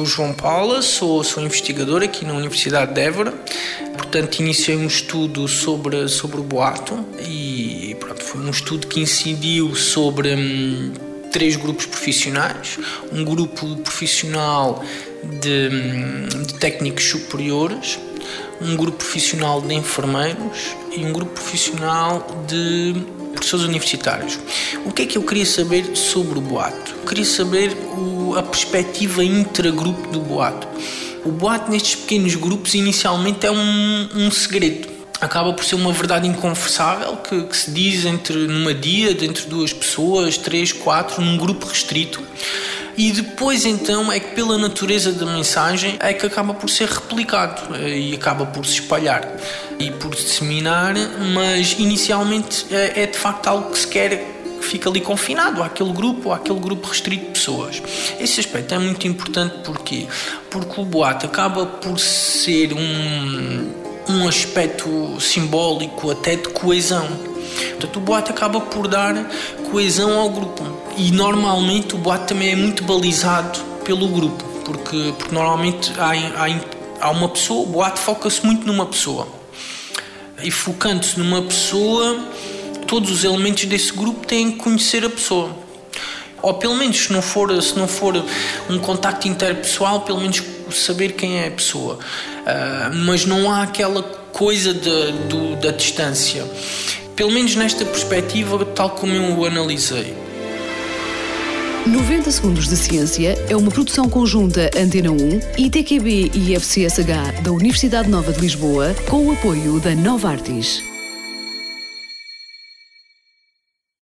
João Paula, sou investigador aqui na Universidade de Évora. Portanto, iniciei um estudo sobre o boato e pronto, foi um estudo que incidiu sobre 3 grupos profissionais. Um grupo profissional de técnicos superiores, um grupo profissional de enfermeiros e um grupo profissional de professores universitários. O que é que eu queria saber sobre o boato? Eu queria saber a perspectiva intragrupo do boato. O boato nestes pequenos grupos inicialmente é um segredo. Acaba por ser uma verdade inconversável que se diz numa dia, entre 2 pessoas, 3, 4, num grupo restrito. E depois então é que pela natureza da mensagem é que acaba por ser replicado e acaba por se espalhar e por disseminar, mas inicialmente é de facto algo que se quer que fica ali confinado àquele grupo restrito de pessoas. Esse aspecto é muito importante porque o boato acaba por ser um aspecto simbólico até de coesão. Portanto, o boato acaba por dar coesão ao grupo e normalmente o boato também é muito balizado pelo grupo, porque normalmente há uma pessoa, o boato foca-se muito numa pessoa e focando-se numa pessoa, todos os elementos desse grupo têm que conhecer a pessoa, ou pelo menos se não for um contacto interpessoal, pelo menos saber quem é a pessoa, mas não há aquela coisa da distância. Pelo menos nesta perspectiva, tal como eu o analisei. 90 Segundos de Ciência é uma produção conjunta Antena 1, ITQB e FCSH da Universidade Nova de Lisboa, com o apoio da Nova Artis.